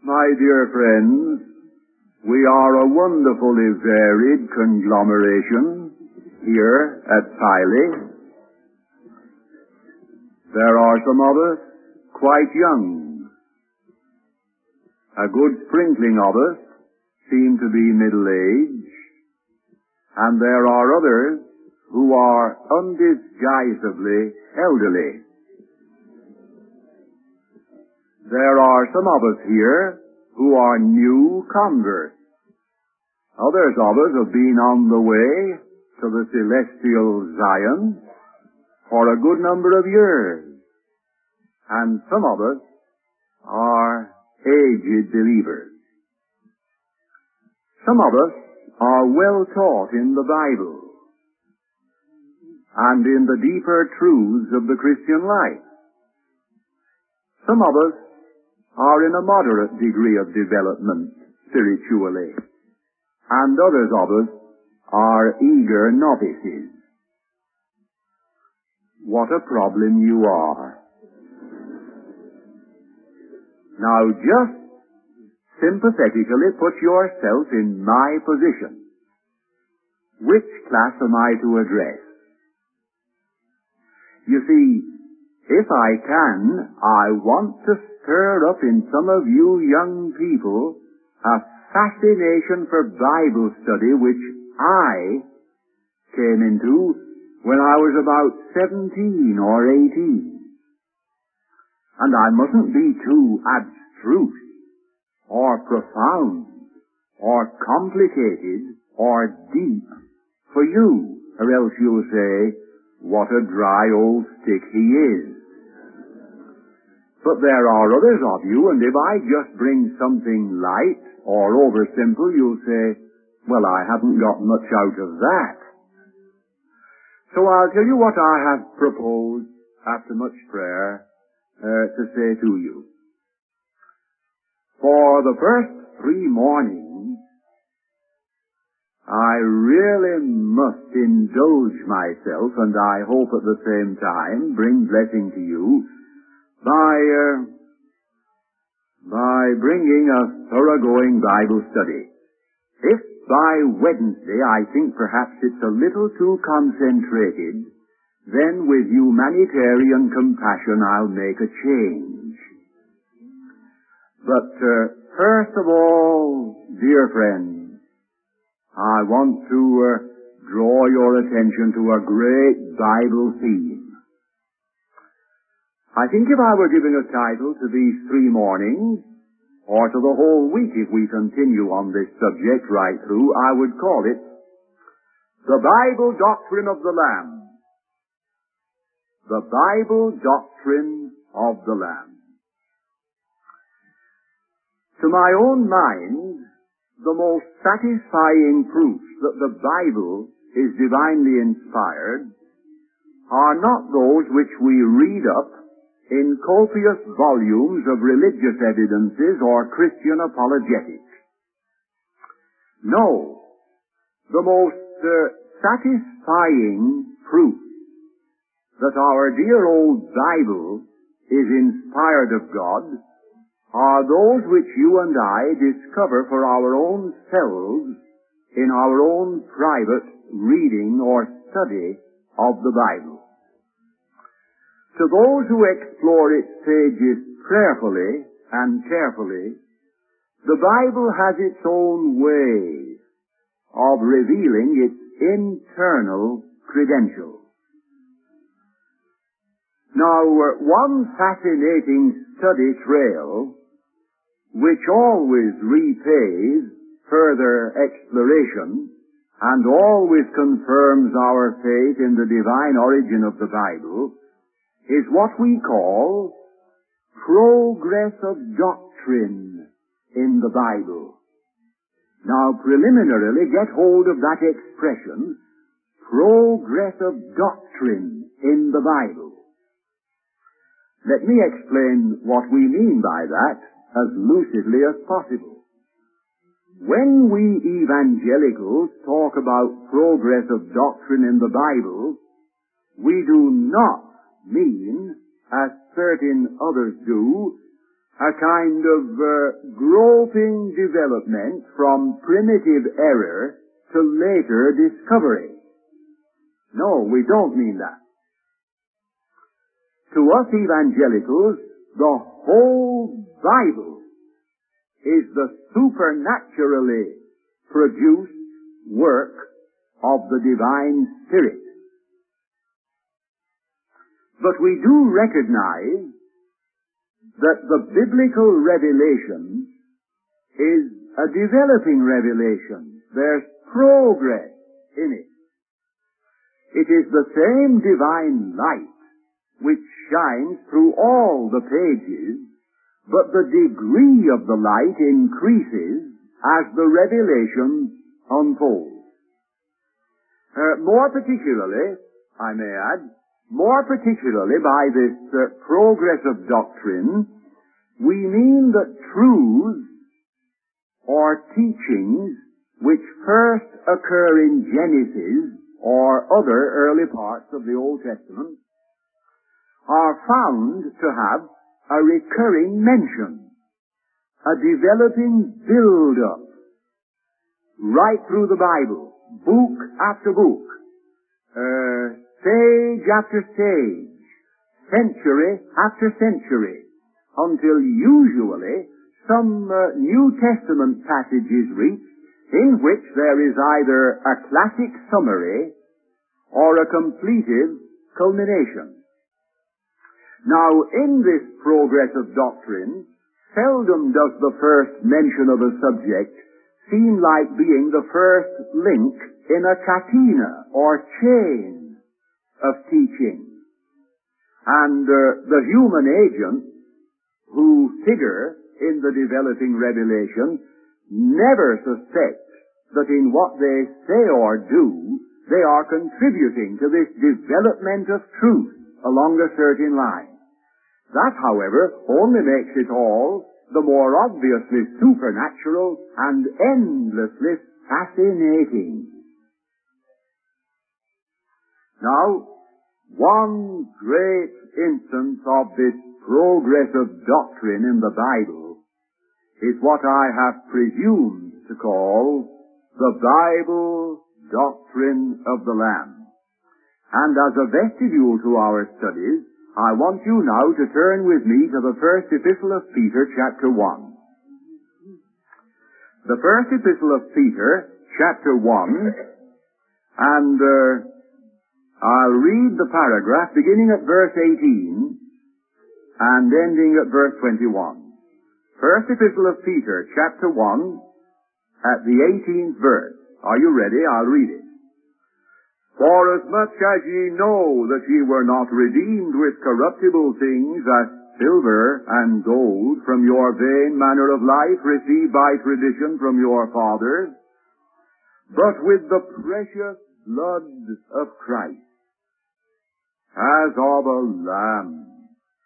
My dear friends, we are a wonderfully varied conglomeration here at Piley. There are some of us quite young. A good sprinkling of us seem to be middle-aged, and there are others who are undisguisedly elderly. There are some of us here who are new converts. Others of us have been on the way to the celestial Zion for a good number of years. And some of us are aged believers. Some of us are well taught in the Bible and in the deeper truths of the Christian life. Some of us are in a moderate degree of development spiritually, and others of us are eager novices. What a problem you are. Now just sympathetically put yourself in my position. Which class am I to address? You see, if I can, I want to stir up in some of you young people a fascination for Bible study which I came into when I was about 17 or 18. And I mustn't be too abstruse or profound or complicated or deep for you, or else you'll say, what a dry old stick he is. But there are others of you, and if I just bring something light or oversimple, you'll say, well, I haven't got much out of that. So I'll tell you what I have proposed after much prayer to say to you. For the first 3 mornings, I really must indulge myself, and I hope at the same time bring blessing to you, by bringing a thoroughgoing Bible study. If by Wednesday I think perhaps it's a little too concentrated, then with humanitarian compassion I'll make a change. But first of all, dear friends, I want to draw your attention to a great Bible theme. I think if I were giving a title to these 3 mornings, or to the whole week if we continue on this subject right through, I would call it The Bible Doctrine of the Lamb. The Bible Doctrine of the Lamb. To my own mind, the most satisfying proofs that the Bible is divinely inspired are not those which we read up in copious volumes of religious evidences or Christian apologetics. No, the most satisfying proof that our dear old Bible is inspired of God are those which you and I discover for our own selves in our own private reading or study of the Bible. To those who explore its pages prayerfully and carefully, the Bible has its own way of revealing its internal credentials. Now, one fascinating study trail, which always repays further exploration and always confirms our faith in the divine origin of the Bible, is what we call progress of doctrine in the Bible. Now, preliminarily, get hold of that expression, progress of doctrine in the Bible. Let me explain what we mean by that as lucidly as possible. When we evangelicals talk about progress of doctrine in the Bible, we do not mean, as certain others do, a kind of groping development from primitive error to later discovery. No, we don't mean that. To us evangelicals, the whole Bible is the supernaturally produced work of the divine Spirit. But we do recognize that the biblical revelation is a developing revelation. There's progress in it. It is the same divine light which shines through all the pages, but the degree of the light increases as the revelation unfolds. More particularly, I may add, more particularly by this progress of doctrine, we mean that truths or teachings which first occur in Genesis or other early parts of the Old Testament are found to have a recurring mention, a developing build-up, right through the Bible, book after book, stage after stage, century after century, until usually some New Testament passage is reached in which there is either a classic summary or a completive culmination. Now, in this progress of doctrine, seldom does the first mention of a subject seem like being the first link in a catena or chain of teaching. And the human agents who figure in the developing revelation never suspect that in what they say or do, they are contributing to this development of truth along a certain line. That, however, only makes it all the more obviously supernatural and endlessly fascinating. Now, one great instance of this progress of doctrine in the Bible is what I have presumed to call the Bible doctrine of the Lamb. And as a vestibule to our studies, I want you now to turn with me to the first epistle of Peter, chapter 1. The first epistle of Peter, chapter 1, and I'll read the paragraph beginning at verse 18 and ending at verse 21. First epistle of Peter, chapter 1, at the 18th verse. Are you ready? I'll read it. Forasmuch as ye know that ye were not redeemed with corruptible things as silver and gold from your vain manner of life received by tradition from your fathers, but with the precious blood of Christ, as of a lamb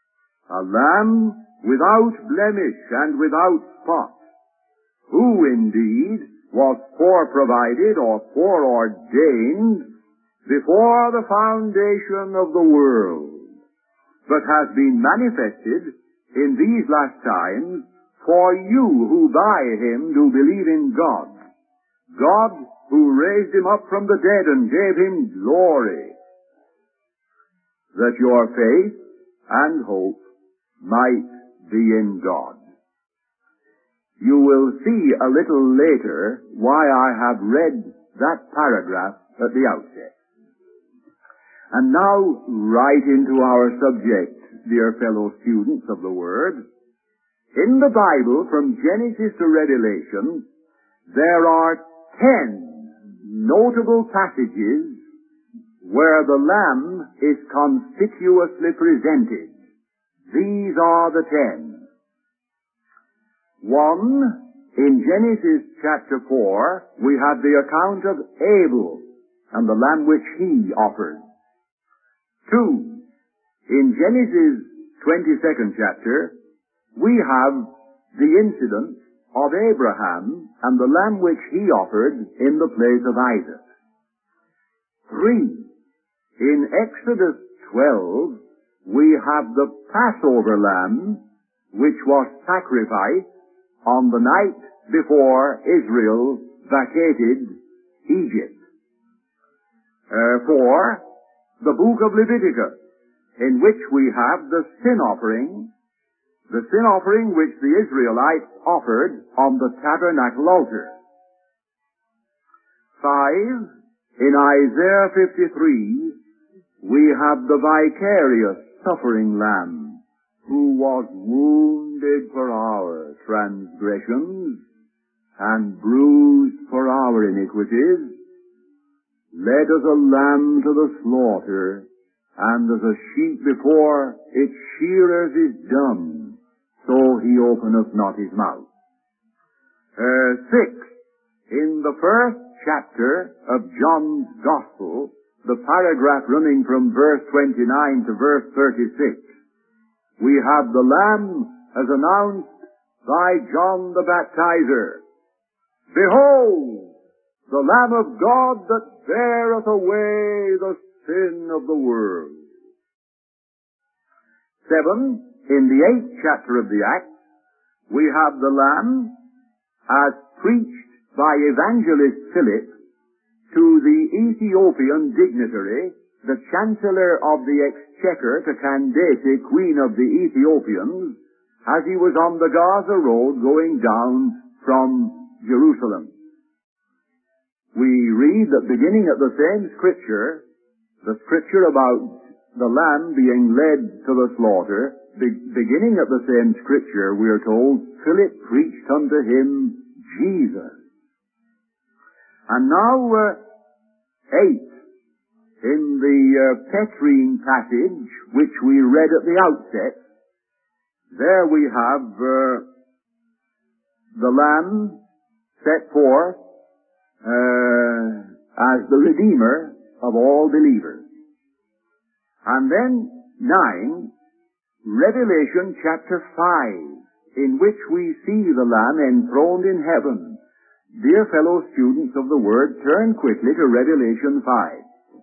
without blemish and without spot, who indeed was foreprovided or foreordained before the foundation of the world, but has been manifested in these last times for you who by him do believe in God, God who raised him up from the dead and gave him glory, that your faith and hope might be in God. You will see a little later why I have read that paragraph at the outset. And now, right into our subject, dear fellow students of the Word. In the Bible, from Genesis to Revelation, there are 10 notable passages where the Lamb is conspicuously presented. These are the 10. 1, in Genesis chapter 4, we have the account of Abel and the lamb which he offered. 2, in Genesis 22nd chapter, we have the incident of Abraham and the lamb which he offered in the place of Isaac. 3, in Exodus 12, we have the Passover lamb which was sacrificed on the night before Israel vacated Egypt. For the book of Leviticus, in which we have the sin offering which the Israelites offered on the tabernacle altar. 5. In Isaiah 53, we have the vicarious suffering Lamb, who was wounded for our transgressions and bruised for our iniquities, led as a lamb to the slaughter, and as a sheep before its shearers is dumb, so he openeth not his mouth. 6. In the first chapter of John's Gospel, the paragraph running from verse 29 to verse 36, we have the Lamb as announced by John the Baptizer. Behold, the Lamb of God that beareth away the sin of the world. 7. In the 8th chapter of the Acts, we have the Lamb as preached by evangelist Philip to the Ethiopian dignitary, the Chancellor of the Exchequer to Candace, Queen of the Ethiopians, as he was on the Gaza Road going down from Jerusalem. We read that beginning at the same scripture, the scripture about the Lamb being led to the slaughter, beginning at the same scripture, we are told, Philip preached unto him Jesus. And now, 8, in the Petrine passage, which we read at the outset, there we have the Lamb set forth as the Redeemer of all believers. And then 9, Revelation chapter 5, in which we see the Lamb enthroned in heaven. Dear fellow students of the Word, turn quickly to Revelation 5.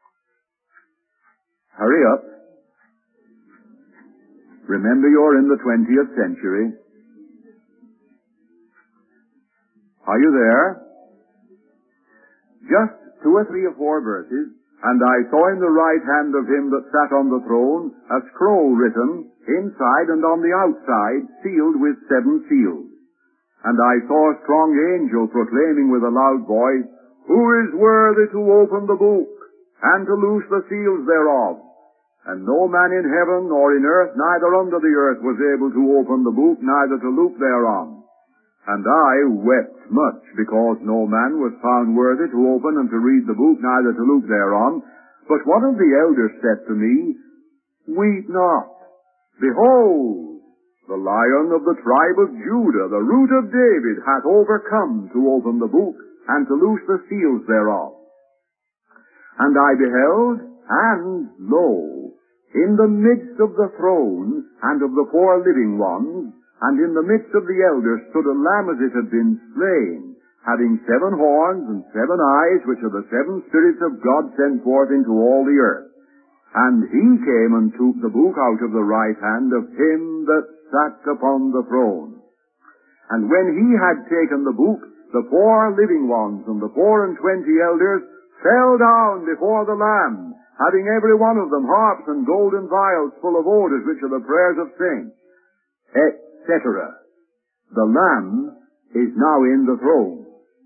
Hurry up. Remember you're in the 20th century. Are you there? Just 2 or 3 or 4 verses. And I saw in the right hand of him that sat on the throne a scroll written, inside and on the outside, sealed with 7 seals. And I saw a strong angel proclaiming with a loud voice, Who is worthy to open the book, and to loose the seals thereof? And no man in heaven, nor in earth, neither under the earth, was able to open the book, neither to look thereon. And I wept much, because no man was found worthy to open and to read the book, neither to look thereon. But one of the elders said to me, Weep not. Behold, the Lion of the tribe of Judah, the Root of David, hath overcome to open the book, and to loose the seals thereof. And I beheld, and lo, in the midst of the throne, and of the 4 living ones, and in the midst of the elders stood a lamb as it had been slain, having 7 horns and 7 eyes, which are the 7 spirits of God sent forth into all the earth. And he came and took the book out of the right hand of him that sat upon the throne. And when he had taken the book, the 4 living ones and the 24 elders fell down before the Lamb, having every one of them harps and golden vials full of odors, which are the prayers of saints, etc. The Lamb is now in the throne.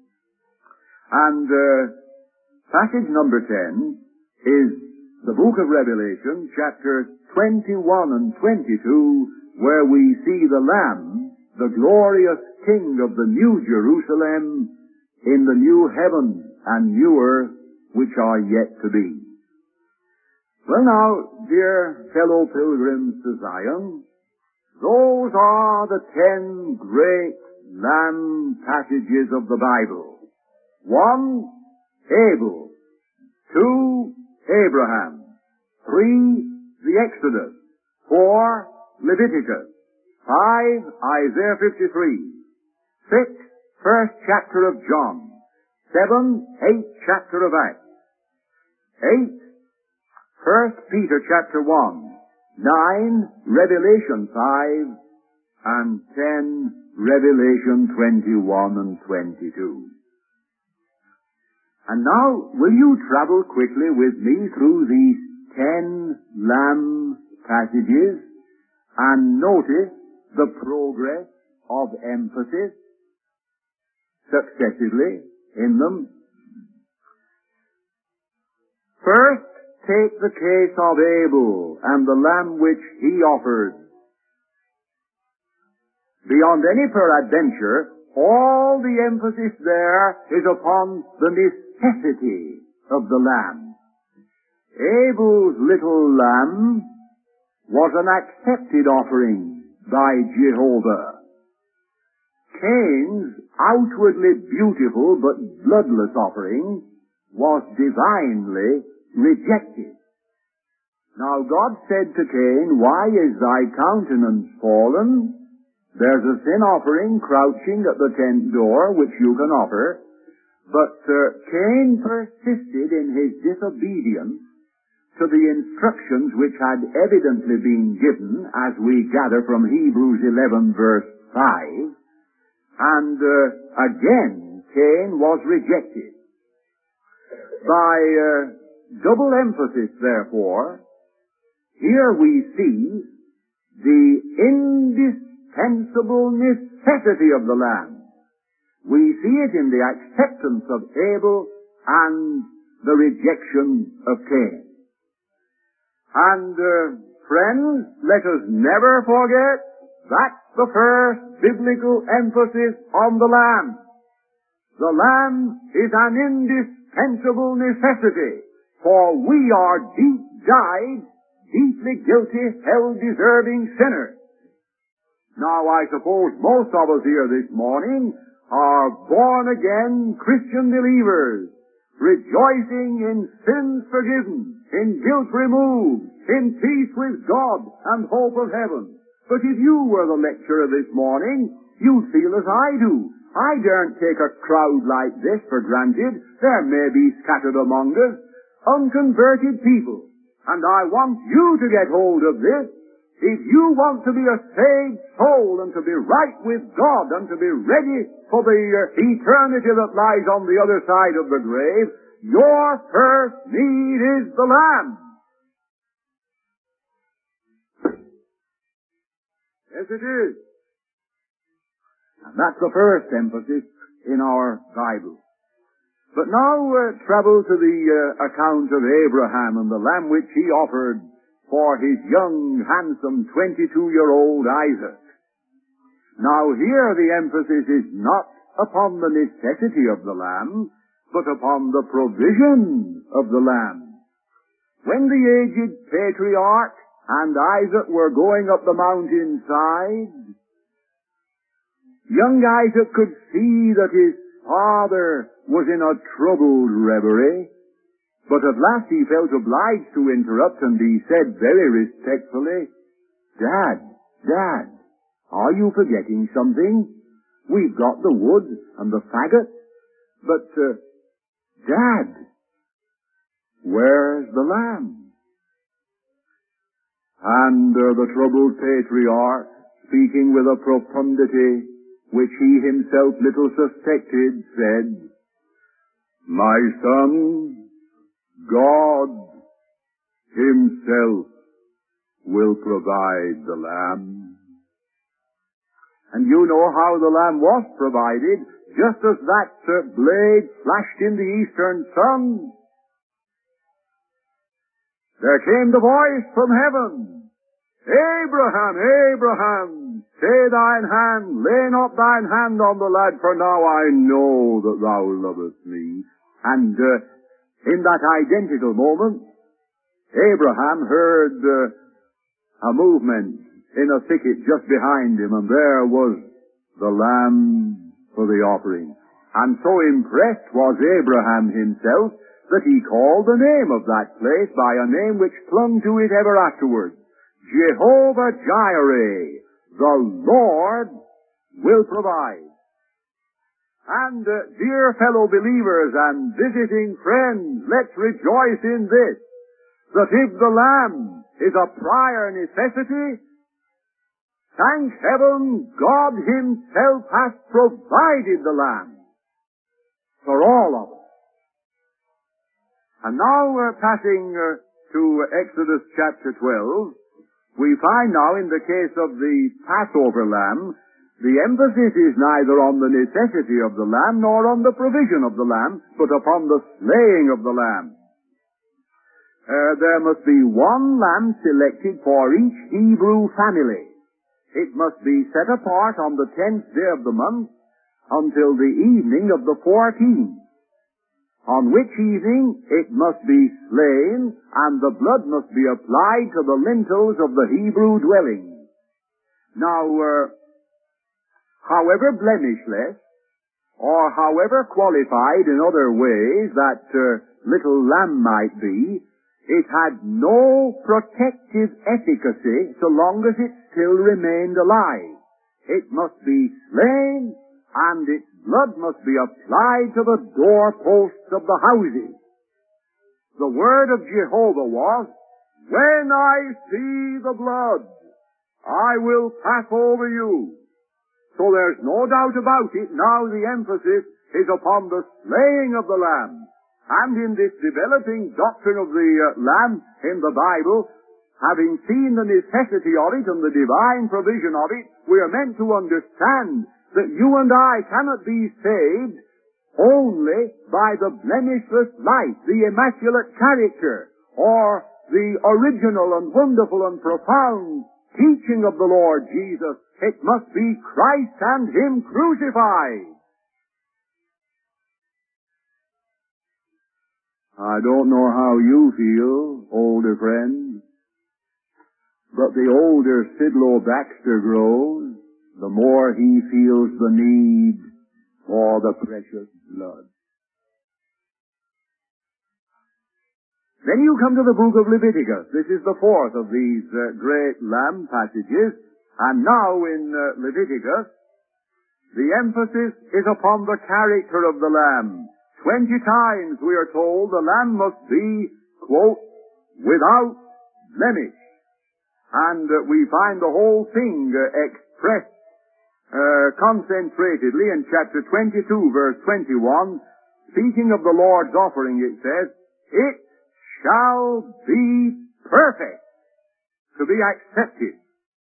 And passage number 10 is the book of Revelation, chapters 21 and 22, where we see the Lamb, the glorious King of the New Jerusalem, in the new heaven and new earth, which are yet to be. Well now, dear fellow pilgrims to Zion, those are the 10 great Lamb passages of the Bible. 1, Abel. 2, Abraham. 3, the Exodus. 4, Leviticus. 5, Isaiah 53. 6, first chapter of John. 7, 8th chapter of Acts. 8, 1 Peter chapter 1. 9, Revelation 5. and 10 Revelation 21 and 22. And now, will you travel quickly with me through these 10 Lamb passages and notice the progress of emphasis successively in them? First, take the case of Abel and the lamb which he offered. Beyond any peradventure, all the emphasis there is upon the necessity of the lamb. Abel's little lamb was an accepted offering by Jehovah. Cain's outwardly beautiful but bloodless offering was divinely rejected. Now God said to Cain, "Why is thy countenance fallen? There's a sin offering crouching at the tent door which you can offer." But Cain persisted in his disobedience to the instructions which had evidently been given, as we gather from Hebrews 11 verse 5, and again Cain was rejected. By double emphasis, therefore, here we see the indispensable necessity of the Lamb. We see it in the acceptance of Abel and the rejection of Cain. And, friends, let us never forget that's the first biblical emphasis on the Lamb. The Lamb is an indispensable necessity, for we are deep-dyed, deeply guilty, hell-deserving sinners. Now, I suppose most of us here this morning are born-again Christian believers, rejoicing in sins forgiven, in guilt removed, in peace with God and hope of heaven. But if you were the lecturer this morning, you'd feel as I do. I daren't take a crowd like this for granted. There may be scattered among us unconverted people. And I want you to get hold of this. If you want to be a saved soul and to be right with God and to be ready for the eternity that lies on the other side of the grave, your first need is the Lamb. Yes, it is. And that's the first emphasis in our Bible. But now travel to the account of Abraham and the lamb which he offered for his young, handsome, 22-year-old Isaac. Now here the emphasis is not upon the necessity of the lamb, but upon the provision of the lamb. When the aged patriarch and Isaac were going up the mountainside, young Isaac could see that his father was in a troubled reverie, but at last he felt obliged to interrupt, and he said very respectfully, Dad, are you forgetting something? We've got the wood and the faggots, but, Dad, where's the lamb?" And the troubled patriarch, speaking with a profundity which he himself little suspected, said, "My son, God himself will provide the lamb." And you know how the lamb was provided, just as that blade flashed in the eastern sun. There came the voice from heaven, "Abraham, Abraham, stay thine hand, lay not thine hand on the lad, for now I know that thou lovest me." And in that identical moment, Abraham heard a movement in a thicket just behind him, and there was the lamb for the offering. And so impressed was Abraham himself that he called the name of that place by a name which clung to it ever afterwards, Jehovah Jireh, the Lord will provide. And dear fellow believers and visiting friends, let's rejoice in this, that if the lamb is a prior necessity, Thank heaven, God himself has provided the lamb for all of us. And now we're passing to Exodus chapter 12. We find now in the case of the Passover lamb, the emphasis is neither on the necessity of the lamb nor on the provision of the lamb, but upon the slaying of the lamb. There must be one lamb selected for each Hebrew family. It must be set apart on the 10th day of the month until the evening of the 14th, on which evening it must be slain, and the blood must be applied to the lintels of the Hebrew dwelling. Now, however blemishless, or however qualified in other ways that little lamb might be, it had no protective efficacy so long as it still remained alive. It must be slain, and its blood must be applied to the doorposts of the houses. The word of Jehovah was, "When I see the blood, I will pass over you." So there's no doubt about it. Now the emphasis is upon the slaying of the lamb. And in this developing doctrine of the lamb in the Bible, having seen the necessity of it and the divine provision of it, we are meant to understand that you and I cannot be saved only by the blemishless life, the immaculate character, or the original and wonderful and profound teaching of the Lord Jesus. It must be Christ and Him crucified. I don't know how you feel, older friends, but the older Sidlow Baxter grows, the more he feels the need for the precious blood. Then you come to the book of Leviticus. This is the fourth of these great lamb passages. And now in Leviticus, the emphasis is upon the character of the lamb. 20 times we are told the lamb must be, quote, without blemish. And we find the whole thing expressed concentratedly in chapter 22, verse 21. Speaking of the Lord's offering, it says, "It shall be perfect," to be accepted.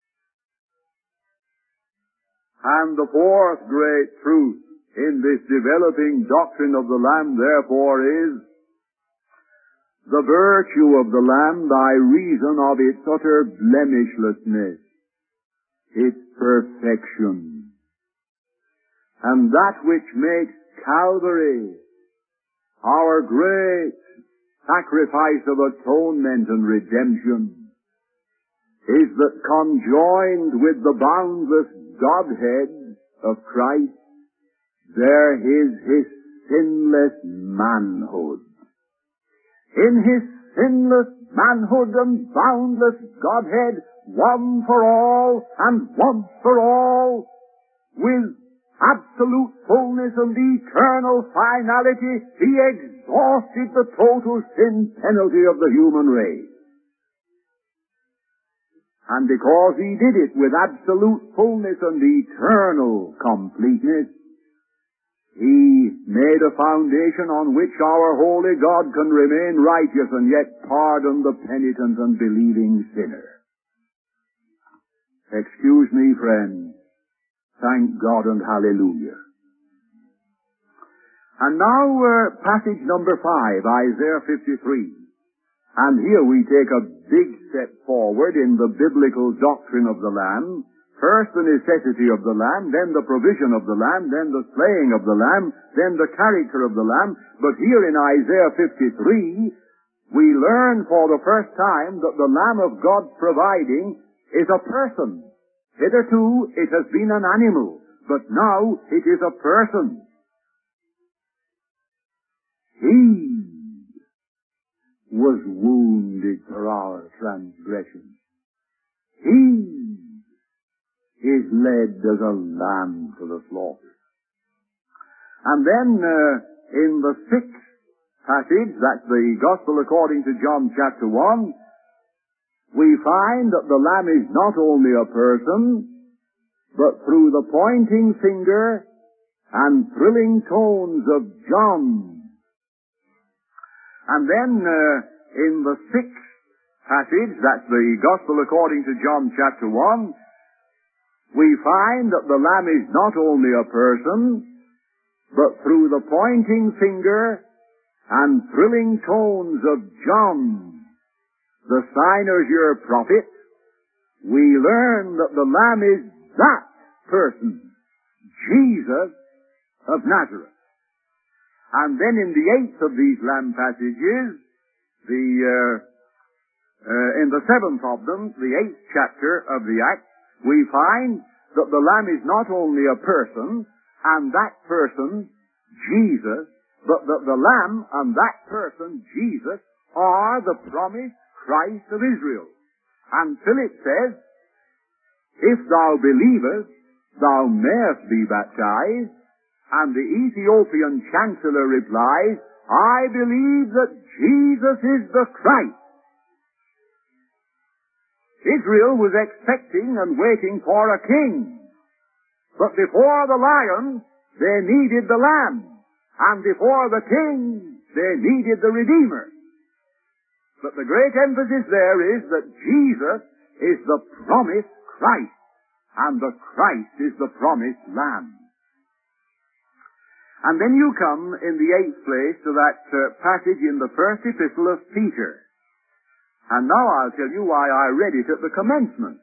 And the fourth great truth in this developing doctrine of the Lamb, therefore, is the virtue of the Lamb by reason of its utter blemishlessness, its perfection. And that which makes Calvary our great sacrifice of atonement and redemption is that conjoined with the boundless Godhead of Christ, there is His sinless manhood. In His sinless manhood and boundless Godhead, one for all and once for all, with absolute fullness and eternal finality, He exhausted the total sin penalty of the human race. And because He did it with absolute fullness and eternal completeness, He made a foundation on which our holy God can remain righteous and yet pardon the penitent and believing sinner. Excuse me, friends. Thank God and hallelujah. And now passage number 5, Isaiah 53. And here we take a big step forward in the biblical doctrine of the Lamb. First the necessity of the Lamb, then the provision of the Lamb, then the slaying of the Lamb, then the character of the Lamb. But here in Isaiah 53, we learn for the first time that the Lamb of God's providing is a person. Hitherto it has been an animal, but now it is a person. He was wounded for our transgressions. He is led as a lamb to the slaughter. And then in the 6th passage, that's the Gospel according to John chapter 1, we find that the Lamb is not only a person, but through the pointing finger and thrilling tones of John. And then in the 6th passage, that's the Gospel according to John chapter 1, we find that the Lamb is not only a person, but through the pointing finger and thrilling tones of John, the Cynosure prophet, we learn that the Lamb is that person, Jesus of Nazareth. And then in the 8th of these Lamb passages, in the 7th of them, the 8th chapter of the Acts, we find that the Lamb is not only a person, and that person, Jesus, but that the Lamb and that person, Jesus, are the promised Christ of Israel. And Philip says, if thou believest, thou mayest be baptized. And the Ethiopian chancellor replies, I believe that Jesus is the Christ. Israel was expecting and waiting for a king. But before the lion, they needed the lamb. And before the king, they needed the Redeemer. But the great emphasis there is that Jesus is the promised Christ, and the Christ is the promised Lamb. And then you come in the 8th place to that passage in the first epistle of Peter. And now I'll tell you why I read it at the commencement.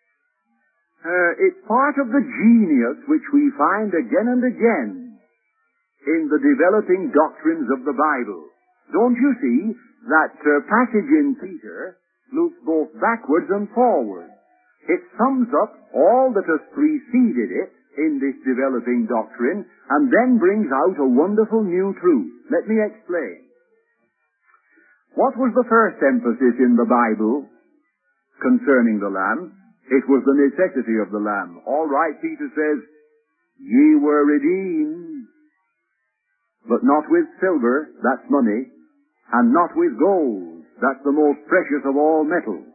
It's part of the genius which we find again and again in the developing doctrines of the Bible. Don't you see that passage in Peter looks both backwards and forwards? It sums up all that has preceded it in this developing doctrine and then brings out a wonderful new truth. Let me explain. What was the first emphasis in the Bible concerning the Lamb? It was the necessity of the Lamb. All right, Peter says, ye were redeemed, but not with silver, that's money, and not with gold, that's the most precious of all metals.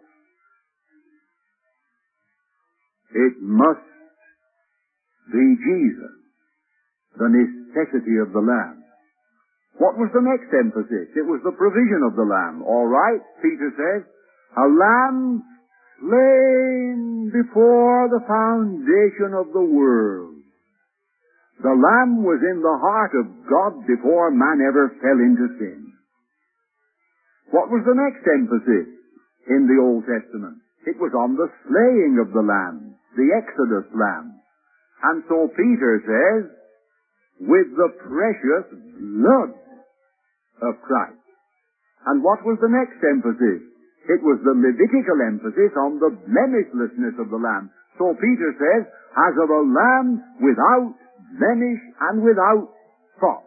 It must be Jesus, the necessity of the Lamb. What was the next emphasis? It was the provision of the Lamb. All right, Peter says, a lamb slain before the foundation of the world. The Lamb was in the heart of God before man ever fell into sin. What was the next emphasis in the Old Testament? It was on the slaying of the Lamb, the Exodus Lamb. And so Peter says, with the precious blood of Christ. And what was the next emphasis? It was the Levitical emphasis on the blemishlessness of the Lamb. So Peter says, as of a lamb without blemish and without spot.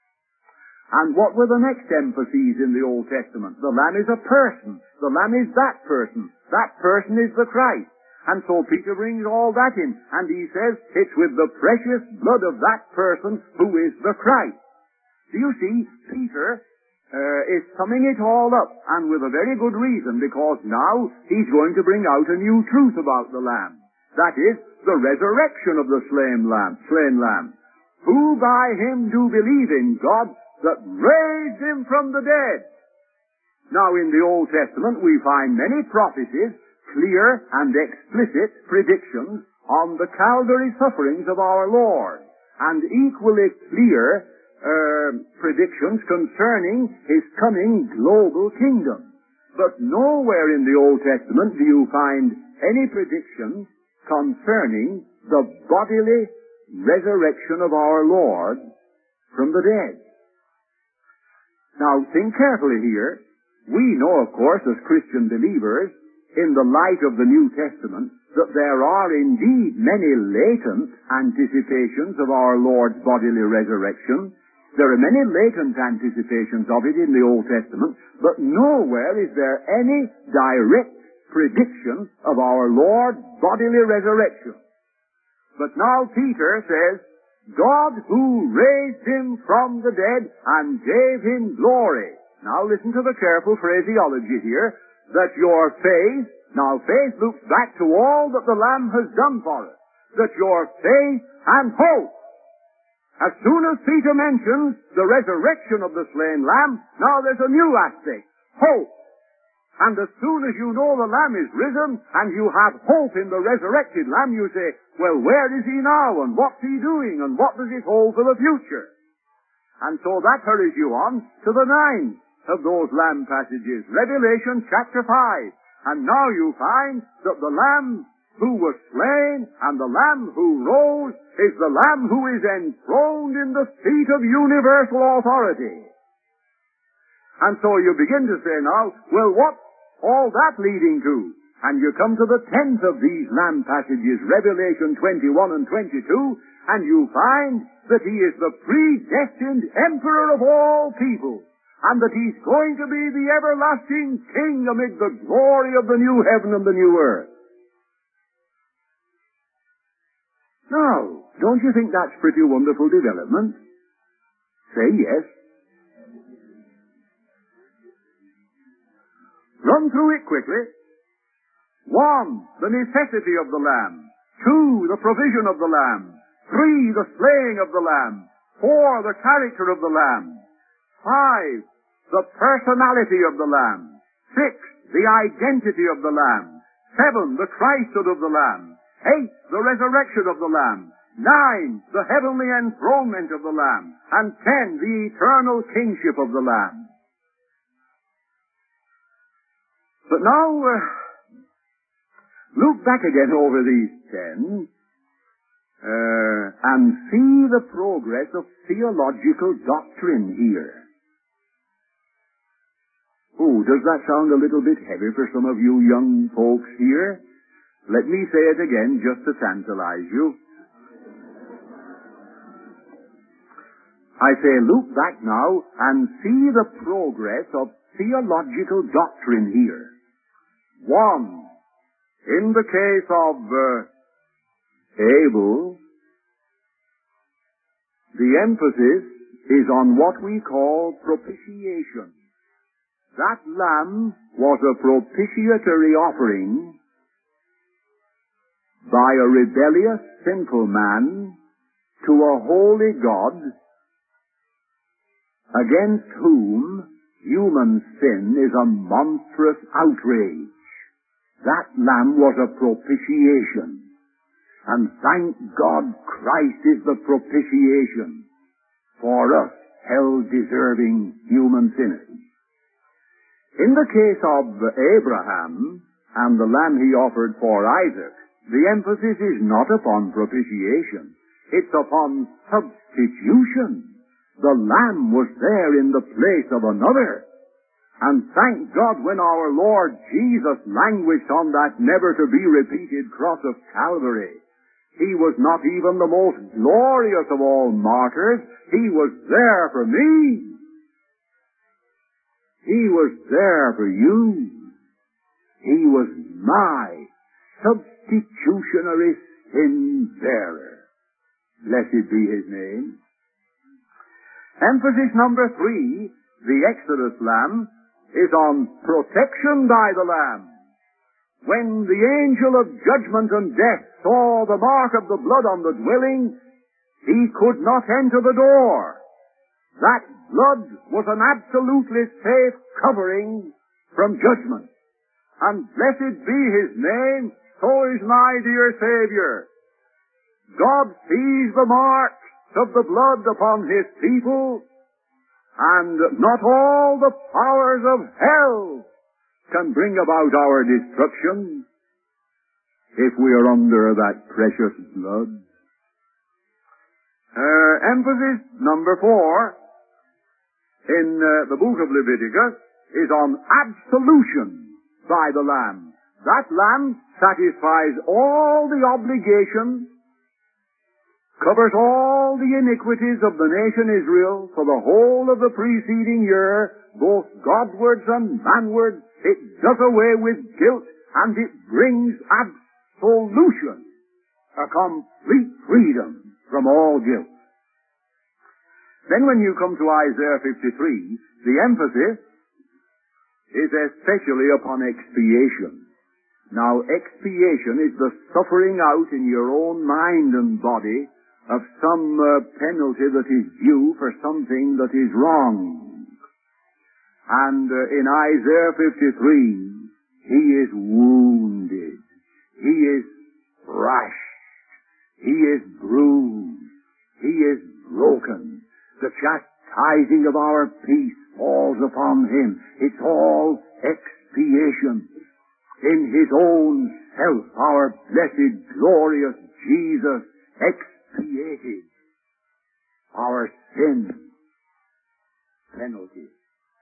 And what were the next emphases in the Old Testament? The Lamb is a person. The Lamb is that person. That person is the Christ. And so Peter brings all that in, and he says, it's with the precious blood of that person who is the Christ. Do you see, Peter is summing it all up, and with a very good reason, because now he's going to bring out a new truth about the Lamb. That is, the resurrection of the slain Lamb, who by him do believe in God that raised him from the dead. Now in the Old Testament we find many prophecies, clear and explicit predictions on the Calvary sufferings of our Lord, and equally clear predictions concerning his coming global kingdom. But nowhere in the Old Testament do you find any prediction concerning the bodily resurrection of our Lord from the dead. Now think carefully here. We know, of course, as Christian believers, in the light of the New Testament, that there are indeed many latent anticipations of our Lord's bodily resurrection. There are many latent anticipations of it in the Old Testament, but nowhere is there any direct prediction of our Lord's bodily resurrection. But now Peter says, God who raised him from the dead and gave him glory. Now listen to the careful phraseology here, that your faith, now faith looks back to all that the Lamb has done for us. that your faith and hope, as soon as Peter mentions the resurrection of the slain lamb, now there's a new aspect, hope. And as soon as you know the lamb is risen and you have hope in the resurrected lamb, you say, well, where is he now and what's he doing and what does it hold for the future? And so that hurries you on to the 9th of those lamb passages, Revelation chapter 5. And now you find that the lamb who was slain and the lamb who rose is the lamb who is enthroned in the seat of universal authority. And so you begin to say now, well, what's all that leading to? And you come to the 10th of these lamb passages, Revelation 21 and 22, and you find that he is the predestined emperor of all people, and that he's going to be the everlasting king amid the glory of the new heaven and the new earth. Now, don't you think that's pretty wonderful development? Say yes. Run through it quickly. 1, the necessity of the lamb. 2, the provision of the lamb. 3, the slaying of the lamb. 4, the character of the lamb. 5, the personality of the lamb. 6, the identity of the lamb. 7, the Christhood of the lamb. 8, the resurrection of the lamb. 9, the heavenly enthronement of the lamb. And 10, the eternal kingship of the lamb. But now, look back again over these 10, and see the progress of theological doctrine here. Oh, does that sound a little bit heavy for some of you young folks here? Let me say it again just to tantalize you. I say, look back now and see the progress of theological doctrine here. 1, in the case of Abel, the emphasis is on what we call propitiation. That lamb was a propitiatory offering by a rebellious, sinful man to a holy God against whom human sin is a monstrous outrage. That lamb was a propitiation. And thank God Christ is the propitiation for us, hell-deserving human sinners. In the case of Abraham and the lamb he offered for Isaac, the emphasis is not upon propitiation. It's upon substitution. The lamb was there in the place of another. And thank God when our Lord Jesus languished on that never-to-be-repeated cross of Calvary, he was not even the most glorious of all martyrs. He was there for me. He was there for you. He was my substitutionary sin-bearer. Blessed be his name. Emphasis number 3, the Exodus lamb, is on protection by the lamb. When the angel of judgment and death saw the mark of the blood on the dwelling, he could not enter the door. That blood was an absolutely safe covering from judgment. And blessed be his name, so is my dear Savior. God sees the marks of the blood upon his people, and not all the powers of hell can bring about our destruction if we are under that precious blood. Emphasis number 4 in the book of Leviticus is on absolution by the Lamb. That Lamb satisfies all the obligations, covers all the iniquities of the nation Israel for the whole of the preceding year, both Godwards and manwards. It does away with guilt, and it brings absolution, a complete freedom from all guilt. Then when you come to Isaiah 53, the emphasis is especially upon expiation. Now, expiation is the suffering out in your own mind and body of some penalty that is due for something that is wrong. And in Isaiah 53, he is wounded, he is thrashed, he is bruised, he is broken. The chastising of our peace falls upon him. It's all expiation. In his own self, our blessed, glorious Jesus expiated our sin penalty.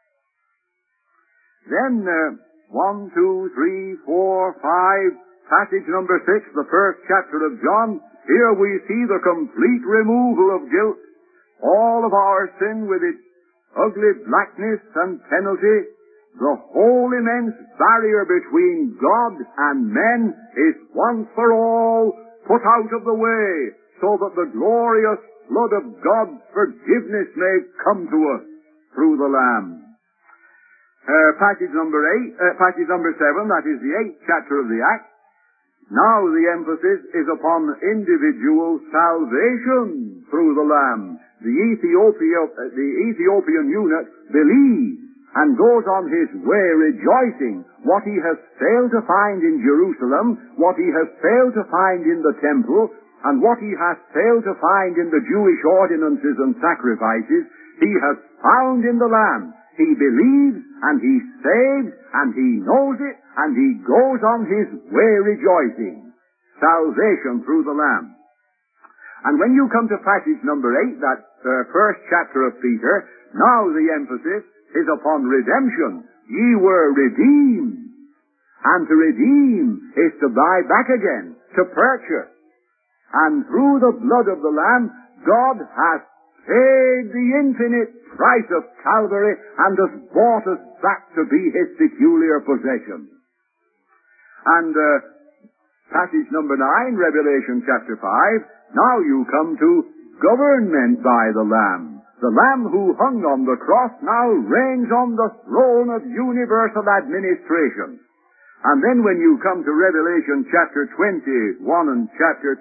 Then, 1, 2, 3, 4, 5, passage number 6, the first chapter of John, here we see the complete removal of guilt. All of our sin with its ugly blackness and penalty, the whole immense barrier between God and men is once for all put out of the way, so that the glorious flood of God's forgiveness may come to us through the Lamb. Passage number 7, that is the 8th chapter of the Acts. Now the emphasis is upon individual salvation through the Lamb. The Ethiopian eunuch believes and goes on his way rejoicing what he has failed to find in Jerusalem, what he has failed to find in the temple, and what he has failed to find in the Jewish ordinances and sacrifices, he has found in the Lamb. He believes, and he saves, and he knows it, and he goes on his way rejoicing. Salvation through the Lamb. And when you come to passage number 8, that first chapter of Peter, now the emphasis is upon redemption. Ye were redeemed. And to redeem is to buy back again, to purchase. And through the blood of the Lamb, God has paid the infinite price of Calvary and has bought us back to be his peculiar possession. And passage number 9, Revelation chapter 5, now you come to government by the Lamb. The Lamb who hung on the cross now reigns on the throne of universal administration. And then when you come to Revelation chapter 21 and chapter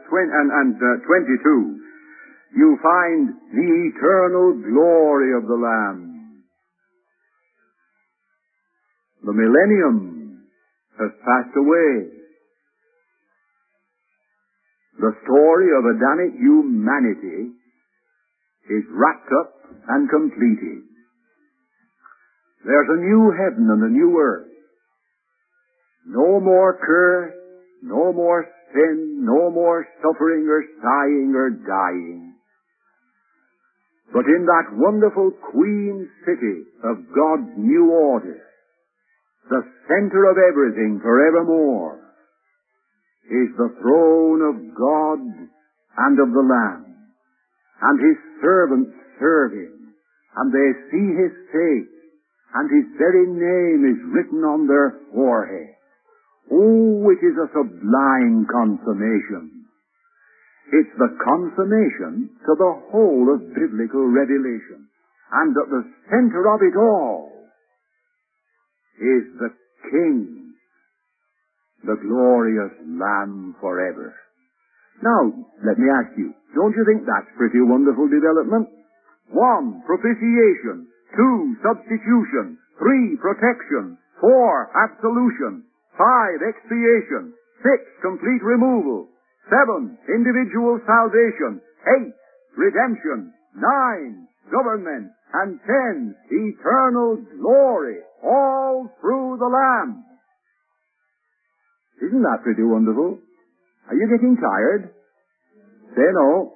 22, you find the eternal glory of the Lamb. The millennium has passed away. The story of Adamic humanity is wrapped up and completed. There's a new heaven and a new earth. No more curse, no more sin, no more suffering or sighing or dying. But in that wonderful Queen City of God's new order, the center of everything forevermore, is the throne of God and of the Lamb. And his servants serve him, and they see his face, and his very name is written on their forehead. Oh, it is a sublime consummation. It's the consummation to the whole of biblical revelation. And at the center of it all is the King, the glorious Lamb forever. Now, let me ask you, don't you think that's pretty wonderful development? 1, propitiation. 2, substitution. 3, protection. 4, absolution. 5, expiation. 6, complete removal. 7, individual salvation. 8, redemption. 9, government. And 10, eternal glory. All through the Lamb. Isn't that pretty wonderful? Are you getting tired? Say no.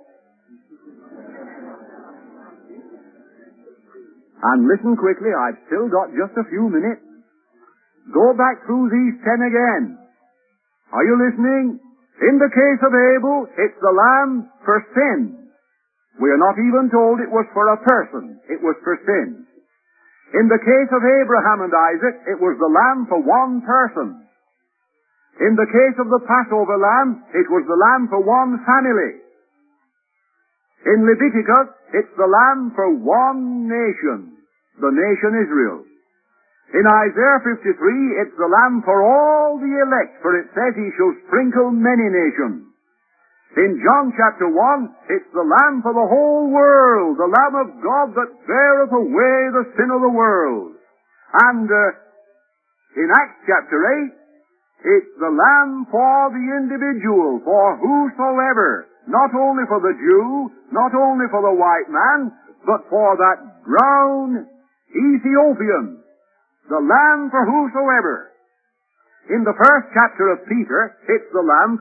And listen quickly, I've still got just a few minutes. Go back through these 10 again. Are you listening? In the case of Abel, it's the lamb for sin. We are not even told it was for a person. It was for sin. In the case of Abraham and Isaac, it was the lamb for one person. In the case of the Passover lamb, it was the lamb for one family. In Leviticus, it's the lamb for one nation, the nation Israel. In Isaiah 53, it's the Lamb for all the elect, for it says he shall sprinkle many nations. In John chapter 1, it's the Lamb for the whole world, the Lamb of God that beareth away the sin of the world. And in Acts chapter 8, it's the Lamb for the individual, for whosoever, not only for the Jew, not only for the white man, but for that brown Ethiopian, the Lamb for whosoever. In the first chapter of Peter, it's the Lamb